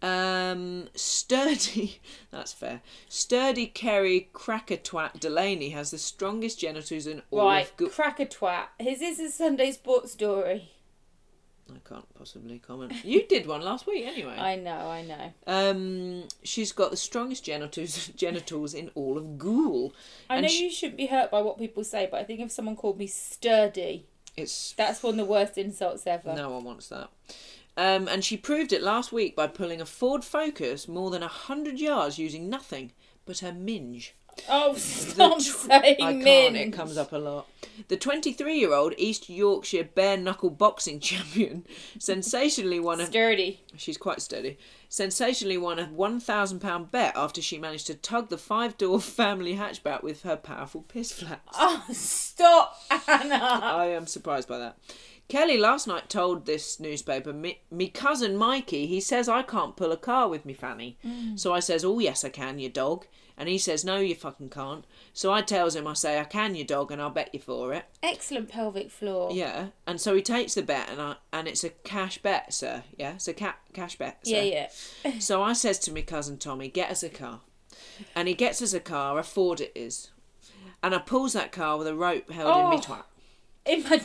Speaker 3: Um, sturdy, that's fair. Sturdy Kerry Crackertwat Delaney has the strongest genitals in all
Speaker 2: Right,
Speaker 3: of. Go-
Speaker 2: cracker twat. Is this a Sunday sports story?
Speaker 3: I can't possibly comment. You did one last week, anyway.
Speaker 2: I know, I know.
Speaker 3: Um, she's got the strongest genitals genitals in all of Ghoul.
Speaker 2: I
Speaker 3: And
Speaker 2: know
Speaker 3: she-
Speaker 2: you shouldn't be hurt by what people say, but I think if someone called me sturdy,
Speaker 3: It's
Speaker 2: that's one of the worst insults ever.
Speaker 3: no one wants that. Um, and she proved it last week by pulling a Ford Focus more than a hundred yards using nothing but her minge.
Speaker 2: Oh,
Speaker 3: The
Speaker 2: stop
Speaker 3: tw-
Speaker 2: saying
Speaker 3: I can't.
Speaker 2: minge.
Speaker 3: It comes up a lot. The twenty-three-year-old East Yorkshire bare-knuckle boxing champion sensationally won a...
Speaker 2: Sturdy.
Speaker 3: She's quite sturdy. Sensationally won a one thousand pounds bet after she managed to tug the five-door family hatchback with her powerful piss flaps.
Speaker 2: Oh, stop, Anna.
Speaker 3: I am surprised by that. Kelly last night told this newspaper, me, me cousin Mikey, he says I can't pull a car with me fanny. Mm. So I says, oh yes I can, you dog. And he says, no you fucking can't. So I tells him, I say, I can, you dog, and I'll bet you for it.
Speaker 2: Excellent pelvic floor.
Speaker 3: Yeah, and so he takes the bet, and I, and it's a cash bet, sir. Yeah, it's a ca- cash bet, sir.
Speaker 2: Yeah, yeah.
Speaker 3: So I says to me cousin Tommy, get us a car. And he gets us a car, a Ford it is. And I pulls that car with a rope held
Speaker 2: Oh.
Speaker 3: in me twat.
Speaker 2: In my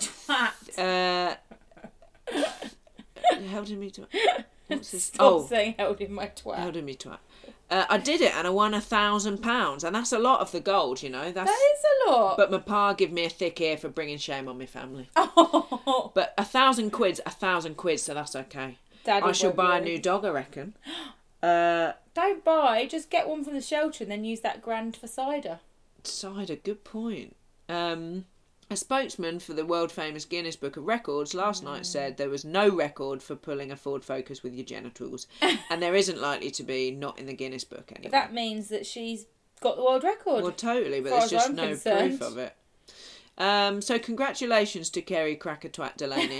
Speaker 2: twat.
Speaker 3: Uh, held in me twat. What's this?
Speaker 2: Stop
Speaker 3: oh,
Speaker 2: saying held in my twat.
Speaker 3: held in me twat. Uh, I did it and I won a thousand pounds, and that's a lot of the gold, you know. That's,
Speaker 2: That is a lot.
Speaker 3: But my pa give me a thick ear for bringing shame on my family.
Speaker 2: Oh.
Speaker 3: But a thousand quid's a thousand quid, so that's okay.
Speaker 2: Daddy
Speaker 3: I shall
Speaker 2: won't
Speaker 3: buy a
Speaker 2: worry.
Speaker 3: new dog, I reckon. Uh,
Speaker 2: Don't buy, just get one from the shelter and then use that grand for cider.
Speaker 3: cider, good point. Um, a spokesman for the world famous Guinness Book of Records last
Speaker 2: Mm.
Speaker 3: night said there was no record for pulling a Ford Focus with your genitals, and there isn't likely to be, not in the Guinness Book anyway.
Speaker 2: That means that she's got the world record.
Speaker 3: Well, totally, but
Speaker 2: Far
Speaker 3: there's
Speaker 2: as
Speaker 3: just
Speaker 2: I'm
Speaker 3: no
Speaker 2: concerned.
Speaker 3: proof of it. Um, so congratulations to Kerry Cracker Twat Delaney.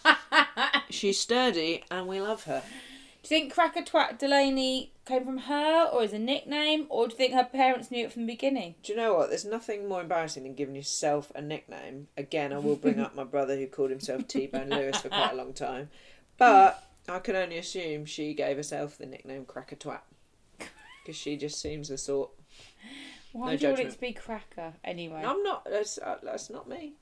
Speaker 3: She's sturdy and we love her.
Speaker 2: Do you think Cracker Twat Delaney came from her, or is a nickname, or do you think her parents knew it from the beginning?
Speaker 3: Do you know what? There's nothing more embarrassing than giving yourself a nickname. Again, I will bring up my brother who called himself T-Bone Lewis for quite a long time. But I can only assume she gave herself the nickname Cracker Twat. Because she just seems the sort...
Speaker 2: Why
Speaker 3: No
Speaker 2: do you want it
Speaker 3: judgment.
Speaker 2: to be Cracker, anyway?
Speaker 3: I'm not... That's, uh, that's not me.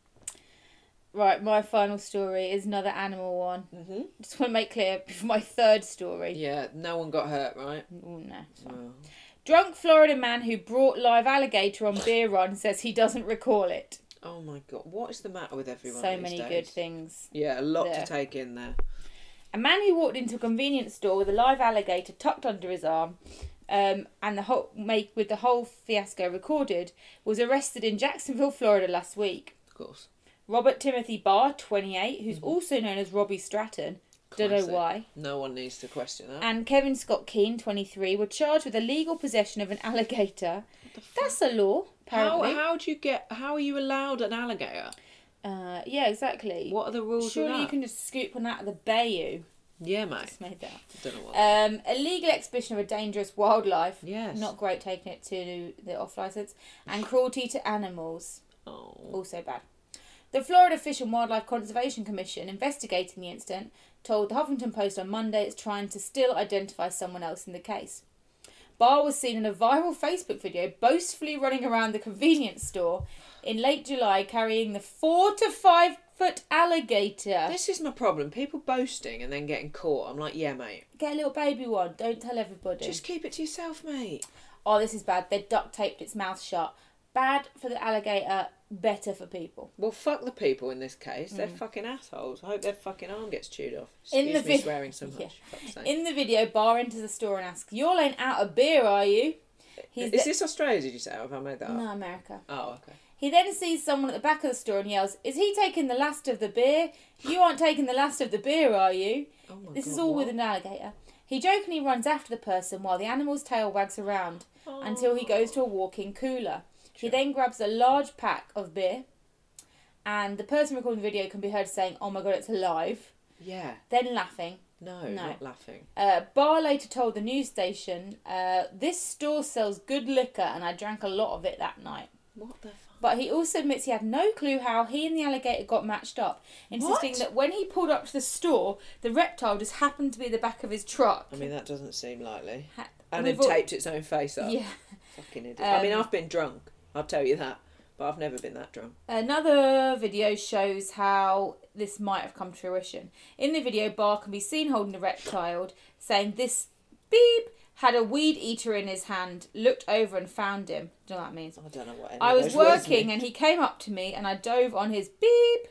Speaker 2: Right, my final story is another animal one.
Speaker 3: Mm-hmm.
Speaker 2: Just want to make clear, for my third story.
Speaker 3: Yeah, no one got hurt, right?
Speaker 2: Oh, no, it's fine.
Speaker 3: Oh.
Speaker 2: Drunk Florida man who brought live alligator on beer run says he doesn't recall it.
Speaker 3: Oh my God, what is the matter with everyone
Speaker 2: So
Speaker 3: these
Speaker 2: many
Speaker 3: days?
Speaker 2: good things.
Speaker 3: Yeah, a lot
Speaker 2: there.
Speaker 3: to take in there.
Speaker 2: A man who walked into a convenience store with a live alligator tucked under his arm, um, and the whole make with the whole fiasco recorded, was arrested in Jacksonville, Florida last week.
Speaker 3: Of course.
Speaker 2: Robert Timothy Barr, twenty-eight, who's also known as Robbie Stratton, don't know
Speaker 3: Classic.
Speaker 2: why,
Speaker 3: No one needs to question that.
Speaker 2: and Kevin Scott Keane, twenty-three, were charged with illegal possession of an alligator. That's a law,
Speaker 3: How
Speaker 2: apparently.
Speaker 3: how do you get? How are you allowed an alligator?
Speaker 2: Uh, yeah, exactly.
Speaker 3: What are the rules?
Speaker 2: Surely
Speaker 3: of that?
Speaker 2: you can just scoop one out of the bayou.
Speaker 3: Yeah, mate.
Speaker 2: Just made that up.
Speaker 3: Don't know what.
Speaker 2: Um, illegal exhibition of a dangerous wildlife.
Speaker 3: Yes.
Speaker 2: Not great taking it to the off licence. And cruelty to animals.
Speaker 3: oh.
Speaker 2: Also bad. The Florida Fish and Wildlife Conservation Commission, investigating the incident, told the Huffington Post on Monday it's trying to still identify someone else in the case. Barr was seen in a viral Facebook video boastfully running around the convenience store in late July carrying the four to five foot alligator.
Speaker 3: This is my problem. People boasting and then getting caught. I'm like, yeah, mate.
Speaker 2: Get a little baby one. Don't tell everybody.
Speaker 3: Just keep it to yourself, mate.
Speaker 2: Oh, this is bad. They duct taped its mouth shut. Bad for the alligator, better for people.
Speaker 3: Well, fuck the people in this case. They're fucking assholes. I hope their fucking arm gets chewed off.
Speaker 2: In
Speaker 3: Excuse
Speaker 2: the
Speaker 3: me
Speaker 2: vi-
Speaker 3: swearing so much.
Speaker 2: Yeah.
Speaker 3: Fuck's sake.
Speaker 2: In the video, Barr enters the store and asks, "Y'all ain't out of beer, are you?" He's
Speaker 3: Is
Speaker 2: the-
Speaker 3: this Australia, did you say? Or have I made that up?
Speaker 2: No, America.
Speaker 3: Oh, okay.
Speaker 2: He then sees someone at the back of the store and yells, "Is he taking the last of the beer? You aren't taking the last of the beer, are you?"
Speaker 3: Oh my
Speaker 2: This
Speaker 3: God,
Speaker 2: is all
Speaker 3: what?
Speaker 2: with an alligator. He jokingly runs after the person while the animal's tail wags around until he goes to a walk-in cooler. He then grabs a large pack of beer, and the person recording the video can be heard saying, "Oh my God, it's alive,"
Speaker 3: Yeah.
Speaker 2: then laughing.
Speaker 3: No,
Speaker 2: No.
Speaker 3: not laughing.
Speaker 2: Uh, Barr later told the news station, uh, "This store sells good liquor and I drank a lot of it that night."
Speaker 3: What the fuck?
Speaker 2: But he also admits he had no clue how he and the alligator got matched up, insisting
Speaker 3: What?
Speaker 2: that when he pulled up to the store, the reptile just happened to be the back of his truck.
Speaker 3: I mean, that doesn't seem likely.
Speaker 2: Ha-
Speaker 3: And
Speaker 2: we've
Speaker 3: it
Speaker 2: all-
Speaker 3: taped its own face up.
Speaker 2: Yeah.
Speaker 3: Fucking idiot. I mean,
Speaker 2: Um,
Speaker 3: I've been drunk. I'll tell you that. But I've never been that drunk.
Speaker 2: Another video shows how this might have come to fruition. In the video, Barr can be seen holding the reptile, saying this beep had a weed eater in his hand, looked over and found him. Do you know what that means?
Speaker 3: I don't know what any
Speaker 2: I
Speaker 3: of
Speaker 2: was
Speaker 3: those words
Speaker 2: working
Speaker 3: mean.
Speaker 2: and he came up to me and I dove on his beep.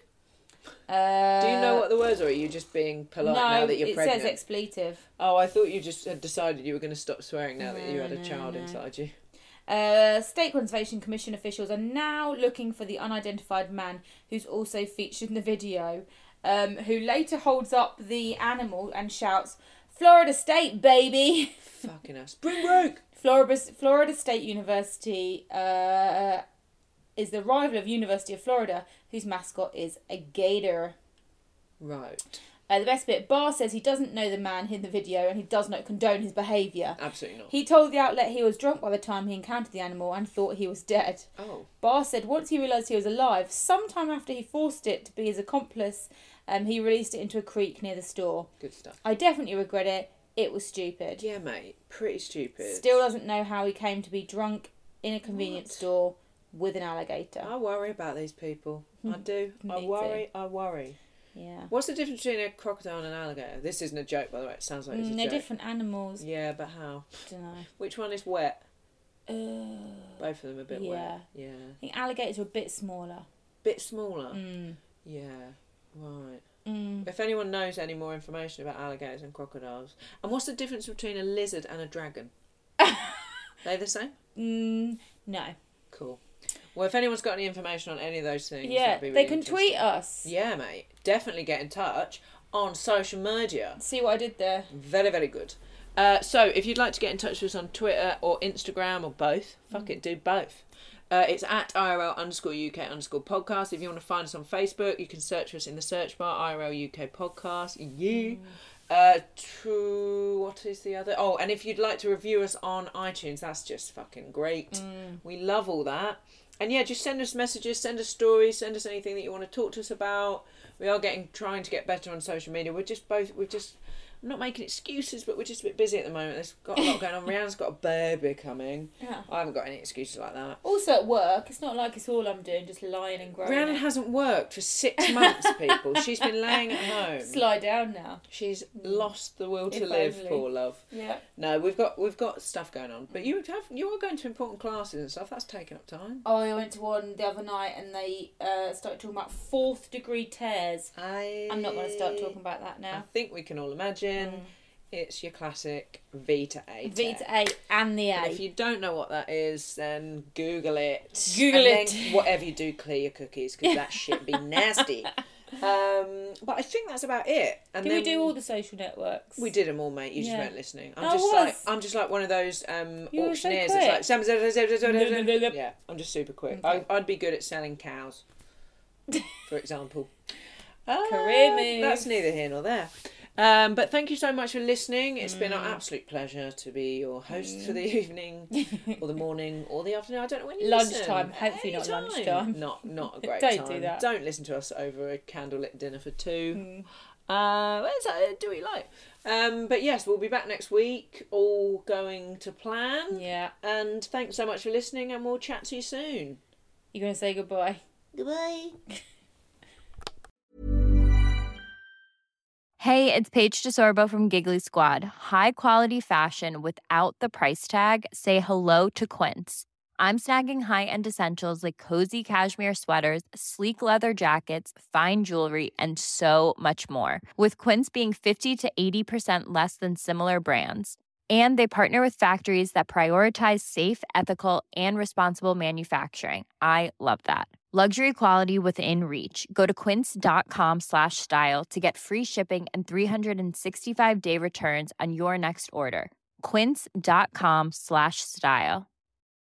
Speaker 2: Uh,
Speaker 3: Do you know what the words are? Or are you just being polite
Speaker 2: no,
Speaker 3: now that you're
Speaker 2: it
Speaker 3: pregnant?
Speaker 2: says expletive.
Speaker 3: Oh, I thought you just had decided you were going to stop swearing now that you
Speaker 2: No,
Speaker 3: had a
Speaker 2: no,
Speaker 3: child
Speaker 2: no.
Speaker 3: inside you.
Speaker 2: Uh, State Conservation Commission officials are now looking for the unidentified man who's also featured in the video, um, who later holds up the animal and shouts, "Florida State, baby!"
Speaker 3: Fucking hell. Spring break!
Speaker 2: Florida, Florida State University uh, is the rival of University of Florida, whose mascot is a gator.
Speaker 3: Right.
Speaker 2: Uh, the best bit, Barr says he doesn't know the man in the video and he does not condone his behaviour.
Speaker 3: Absolutely not.
Speaker 2: He told the outlet he was drunk by the time he encountered the animal and thought he was dead.
Speaker 3: Oh.
Speaker 2: Barr said once he realised he was alive, sometime after he forced it to be his accomplice, um, he released it into a creek near the store.
Speaker 3: Good stuff.
Speaker 2: I definitely regret it. It was stupid.
Speaker 3: Yeah, mate. Pretty stupid.
Speaker 2: Still doesn't know how he came to be drunk in a convenience
Speaker 3: What?
Speaker 2: store with an alligator.
Speaker 3: I worry about these people. I do. I
Speaker 2: Me
Speaker 3: worry.
Speaker 2: too.
Speaker 3: I worry.
Speaker 2: Yeah.
Speaker 3: What's the difference between a crocodile and an alligator? This isn't a joke, by the way. It sounds like it's a
Speaker 2: Mm, they're
Speaker 3: joke.
Speaker 2: different animals.
Speaker 3: Yeah, but how?
Speaker 2: I don't know.
Speaker 3: Which one is wet?
Speaker 2: Uh,
Speaker 3: Both of them a bit
Speaker 2: yeah.
Speaker 3: wet. Yeah.
Speaker 2: I think alligators are a bit smaller.
Speaker 3: Bit smaller.
Speaker 2: Mm.
Speaker 3: Yeah. Right.
Speaker 2: Mm.
Speaker 3: If anyone knows any more information about alligators and crocodiles, and what's the difference between a lizard and a dragon? They the same?
Speaker 2: Mm, no.
Speaker 3: Cool. Well, if anyone's got any information on any of those things,
Speaker 2: Yeah,
Speaker 3: that'd be really
Speaker 2: they can
Speaker 3: interesting.
Speaker 2: tweet us.
Speaker 3: Yeah, mate. Definitely get in touch on social media.
Speaker 2: See what I did there?
Speaker 3: Very, very good. Uh, so, if you'd like to get in touch with us on Twitter or Instagram or both, fuck it, do both. Uh, it's at I R L underscore U K underscore podcast. If you want to find us on Facebook, you can search for us in the search bar, I R L U K podcast. Yeah. Mm. Uh, to, what is the other? Oh, and if you'd like to review us on iTunes, that's just fucking great. Mm. We love all that. And yeah, just send us messages, send us stories, send us anything that you want to talk to us about. We are getting, trying to get better on social media. We're just both, we're just, I'm not making excuses, but we're just a bit busy at the moment. There's got a lot going on. Rihanna's got a baby coming.
Speaker 2: Yeah.
Speaker 3: I haven't got any excuses like that.
Speaker 2: Also at work, it's not like it's all I'm doing, just lying and growing.
Speaker 3: Rihanna
Speaker 2: it.
Speaker 3: hasn't worked for six months, people. She's been laying at home.
Speaker 2: Slide down now.
Speaker 3: She's lost the will to
Speaker 2: If
Speaker 3: live,
Speaker 2: only.
Speaker 3: poor love.
Speaker 2: Yeah.
Speaker 3: No, we've got we've got stuff going on, but you have you are going to important classes and stuff. That's taking up time.
Speaker 2: Oh, I went to one the other night and they uh, started talking about fourth degree tears.
Speaker 3: I...
Speaker 2: I'm not going to start talking about that
Speaker 3: I
Speaker 2: now.
Speaker 3: think we can all imagine. Mm. It's your classic V to A.
Speaker 2: V to A and the A.
Speaker 3: And if you don't know what that is, then Google it.
Speaker 2: Google
Speaker 3: and
Speaker 2: it.
Speaker 3: Then whatever you do, clear your cookies because that shit be nasty. Um, but I think that's about it. And
Speaker 2: did
Speaker 3: then
Speaker 2: we do all the social networks?
Speaker 3: We did them all, mate. You just
Speaker 2: Yeah.
Speaker 3: weren't listening. I'm
Speaker 2: I
Speaker 3: just
Speaker 2: was.
Speaker 3: like I'm just like one of those um,
Speaker 2: You were so
Speaker 3: auctioneers.
Speaker 2: quick.
Speaker 3: It's like yeah. I'm just super quick.
Speaker 2: Okay.
Speaker 3: I, I'd be good at selling cows, for example. Uh,
Speaker 2: Career move.
Speaker 3: That's neither here nor there. Um, but thank you so much for listening. It's mm. been an absolute pleasure to be your host mm. for the evening, or the morning, or the afternoon. I don't know when you
Speaker 2: lunchtime.
Speaker 3: listen.
Speaker 2: Hopefully not
Speaker 3: Anytime.
Speaker 2: lunchtime.
Speaker 3: Not not a great
Speaker 2: Don't
Speaker 3: time.
Speaker 2: do that.
Speaker 3: Don't listen to us over a candlelit dinner for two.
Speaker 2: Mm.
Speaker 3: Uh, well, so do what you like. Um, but yes, we'll be back next week, all going to plan.
Speaker 2: Yeah.
Speaker 3: And thanks so much for listening, and we'll chat to you soon.
Speaker 2: You're going to say goodbye?
Speaker 3: Goodbye.
Speaker 4: Hey, it's Paige DeSorbo from Giggly Squad. High quality fashion without the price tag. Say hello to Quince. I'm snagging high-end essentials like cozy cashmere sweaters, sleek leather jackets, fine jewelry, and so much more. With Quince being fifty to eighty percent less than similar brands. And they partner with factories that prioritize safe, ethical, and responsible manufacturing. I love that. Luxury quality within reach. Go to quince.com slash style to get free shipping and three sixty-five day returns on your next order. Quince.com slash style.